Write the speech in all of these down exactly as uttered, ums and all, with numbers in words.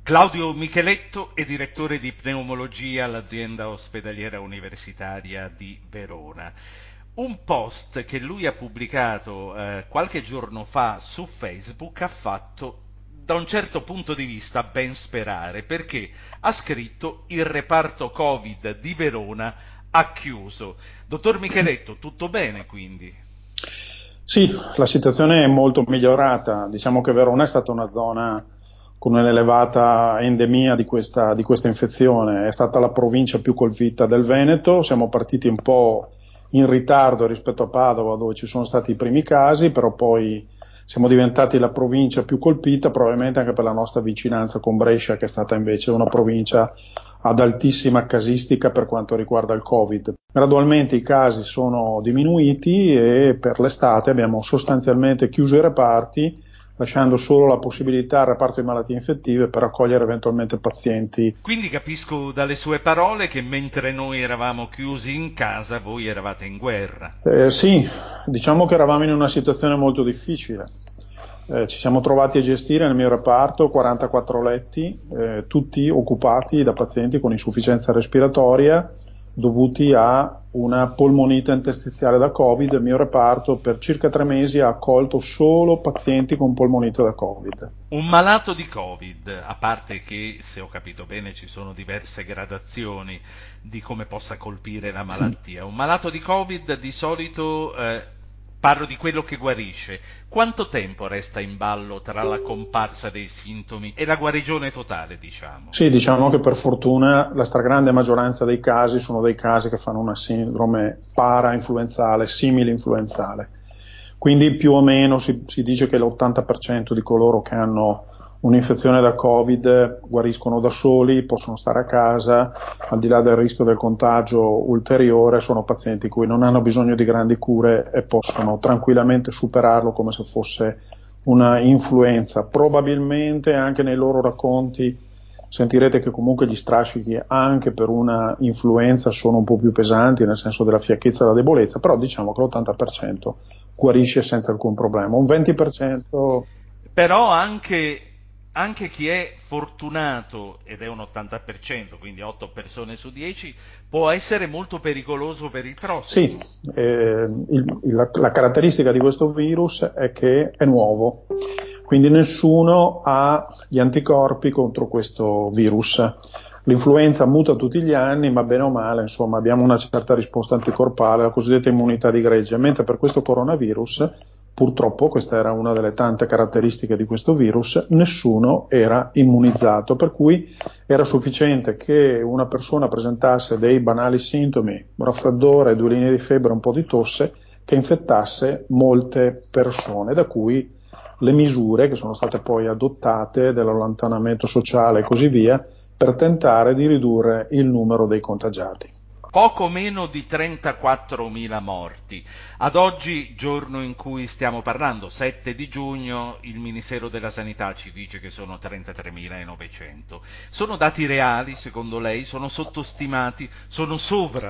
Claudio Micheletto è direttore di pneumologia all'azienda ospedaliera universitaria di Verona. Un post che lui ha pubblicato eh, qualche giorno fa su Facebook ha fatto, da un certo punto di vista, ben sperare, perché ha scritto: il reparto Covid di Verona ha chiuso. Dottor Micheletto, tutto bene quindi? Sì, la situazione è molto migliorata. Diciamo che Verona è stata una zona con un'elevata endemia di questa, di questa infezione. È stata la provincia più colpita del Veneto. Siamo partiti un po' in ritardo rispetto a Padova, dove ci sono stati i primi casi, però poi siamo diventati la provincia più colpita, probabilmente anche per la nostra vicinanza con Brescia, che è stata invece una provincia ad altissima casistica per quanto riguarda il Covid. Gradualmente i casi sono diminuiti e per l'estate abbiamo sostanzialmente chiuso i reparti, lasciando solo la possibilità al reparto di malattie infettive per accogliere eventualmente pazienti. Quindi capisco dalle sue parole che mentre noi eravamo chiusi in casa, voi eravate in guerra. Eh, sì, diciamo che eravamo in una situazione molto difficile. Eh, ci siamo trovati a gestire nel mio reparto quarantaquattro letti, eh, tutti occupati da pazienti con insufficienza respiratoria dovuti a una polmonite interstiziale da Covid. Il mio reparto per circa tre mesi ha accolto solo pazienti con polmonite da Covid. Un malato di Covid, a parte che, se ho capito bene, ci sono diverse gradazioni di come possa colpire la malattia. Un malato di Covid di solito, eh, parlo di quello che guarisce, quanto tempo resta in ballo tra la comparsa dei sintomi e la guarigione totale, diciamo? Sì, diciamo che per fortuna la stragrande maggioranza dei casi sono dei casi che fanno una sindrome para-influenzale, simile-influenzale. Quindi più o meno si, si dice che l'ottanta per cento di coloro che hanno un'infezione da Covid guariscono da soli, possono stare a casa, al di là del rischio del contagio ulteriore, sono pazienti cui non hanno bisogno di grandi cure e possono tranquillamente superarlo come se fosse una influenza. Probabilmente anche nei loro racconti sentirete che comunque gli strascichi anche per una influenza sono un po' più pesanti, nel senso della fiacchezza e della debolezza, però diciamo che l'ottanta per cento guarisce senza alcun problema. Un venti per cento. Però anche, anche chi è fortunato, ed è un ottanta per cento, quindi otto persone su dieci, può essere molto pericoloso per il Sì, prossimo. eh, il- la, la caratteristica di questo virus è che è nuovo, quindi nessuno ha gli anticorpi contro questo virus. L'influenza muta tutti gli anni, ma bene o male, insomma, abbiamo una certa risposta anticorpale, la cosiddetta immunità di gregge, mentre per questo coronavirus, purtroppo, questa era una delle tante caratteristiche di questo virus, nessuno era immunizzato, per cui era sufficiente che una persona presentasse dei banali sintomi, raffreddore, due linee di febbre, un po' di tosse, che infettasse molte persone, da cui le misure che sono state poi adottate dell'allontanamento sociale e così via, per tentare di ridurre il numero dei contagiati. Poco meno di trentaquattromila morti. Ad oggi, giorno in cui stiamo parlando, sette di giugno, il Ministero della Sanità ci dice che sono trentatremilanovecento. Sono dati reali, secondo lei? Sono sottostimati? Sono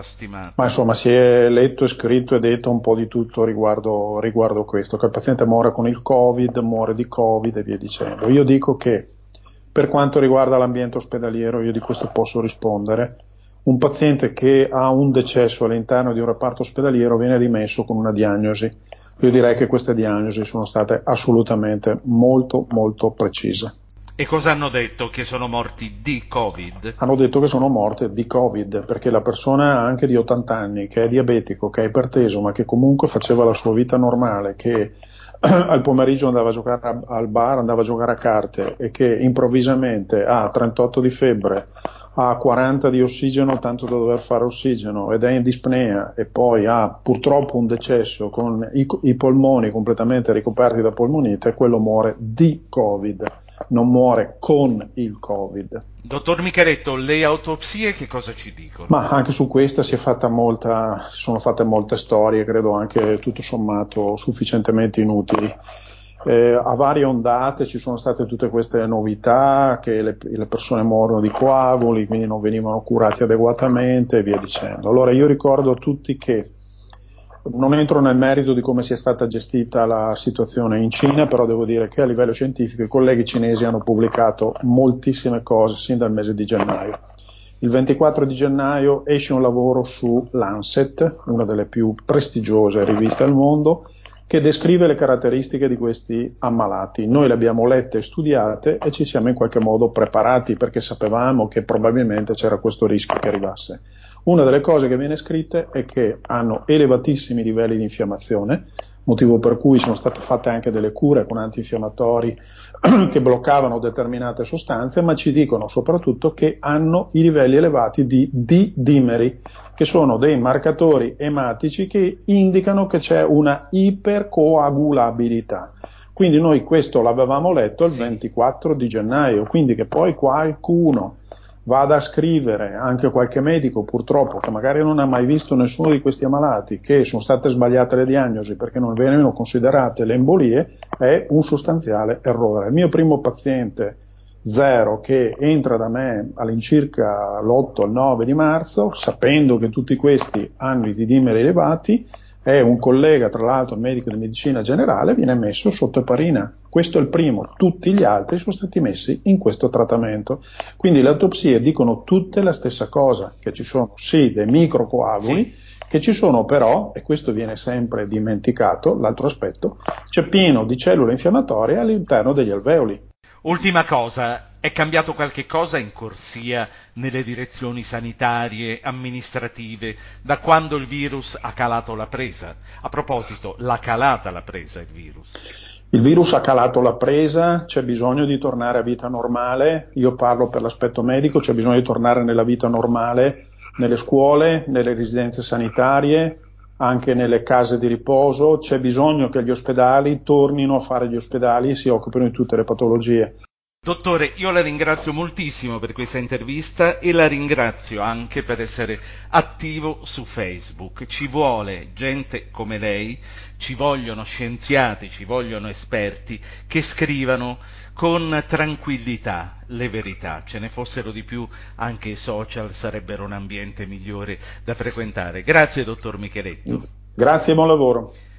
Ma sovrastimati? insomma si è letto e scritto e detto un po' di tutto riguardo, riguardo questo, che il paziente muore con il Covid, muore di Covid e via dicendo. Io dico che per quanto riguarda l'ambiente ospedaliero, io di questo posso rispondere, un paziente che ha un decesso all'interno di un reparto ospedaliero viene dimesso con una diagnosi. Io direi che queste diagnosi sono state assolutamente molto molto precise. E cosa hanno detto? Che sono morti di Covid? Hanno detto che sono morte di Covid, perché la persona anche di ottanta anni, che è diabetico, che è iperteso, ma che comunque faceva la sua vita normale, che al pomeriggio andava a giocare al bar, andava a giocare a carte e che improvvisamente ha trentotto di febbre, ha quaranta di ossigeno tanto da dover fare ossigeno ed è in dispnea e poi ha purtroppo un decesso con i, i polmoni completamente ricoperti da polmonite, quello muore di Covid, non muore con il Covid. Dottor Micheletto, le autopsie che cosa ci dicono? Ma anche su questa si è fatta molta, si sono fatte molte storie, credo anche tutto sommato sufficientemente inutili. Eh, a varie ondate ci sono state tutte queste novità, che le, le persone morono di coaguli, quindi non venivano curati adeguatamente e via dicendo. Allora io ricordo a tutti che non entro nel merito di come sia stata gestita la situazione in Cina, però devo dire che a livello scientifico i colleghi cinesi hanno pubblicato moltissime cose sin dal mese di gennaio. Il ventiquattro di gennaio esce un lavoro su Lancet, una delle più prestigiose riviste al mondo, che descrive le caratteristiche di questi ammalati. Noi le abbiamo lette e studiate e ci siamo in qualche modo preparati perché sapevamo che probabilmente c'era questo rischio che arrivasse. Una delle cose che viene scritte è che hanno elevatissimi livelli di infiammazione, motivo per cui sono state fatte anche delle cure con antinfiammatori che bloccavano determinate sostanze, ma ci dicono soprattutto che hanno i livelli elevati di D-dimeri, che sono dei marcatori ematici che indicano che c'è una ipercoagulabilità. Quindi noi questo l'avevamo letto il ventiquattro di gennaio, quindi che poi qualcuno vada a scrivere, anche qualche medico purtroppo, che magari non ha mai visto nessuno di questi ammalati, che sono state sbagliate le diagnosi perché non venivano considerate le embolie, è un sostanziale errore. Il mio primo paziente zero che entra da me all'incirca l'otto al nove di marzo, sapendo che tutti questi hanno i D-dimeri elevati, è un collega, tra l'altro medico di medicina generale, viene messo sotto eparina. Questo è il primo, tutti gli altri sono stati messi in questo trattamento. Quindi le autopsie dicono tutte la stessa cosa, che ci sono sì dei microcoaguli, sì, che ci sono però, e questo viene sempre dimenticato, l'altro aspetto, c'è pieno di cellule infiammatorie all'interno degli alveoli. Ultima cosa, è cambiato qualche cosa in corsia nelle direzioni sanitarie, amministrative, da quando il virus ha calato la presa? A proposito, l'ha calata la presa il virus? Il virus ha calato la presa, c'è bisogno di tornare a vita normale, io parlo per l'aspetto medico, c'è bisogno di tornare nella vita normale, nelle scuole, nelle residenze sanitarie, anche nelle case di riposo, c'è bisogno che gli ospedali tornino a fare gli ospedali e si occupino di tutte le patologie. Dottore, io la ringrazio moltissimo per questa intervista e la ringrazio anche per essere attivo su Facebook. Ci vuole gente come lei, ci vogliono scienziati, ci vogliono esperti che scrivano con tranquillità le verità. Ce ne fossero di più, anche i social sarebbero un ambiente migliore da frequentare. Grazie, dottor Micheletto. Grazie e buon lavoro.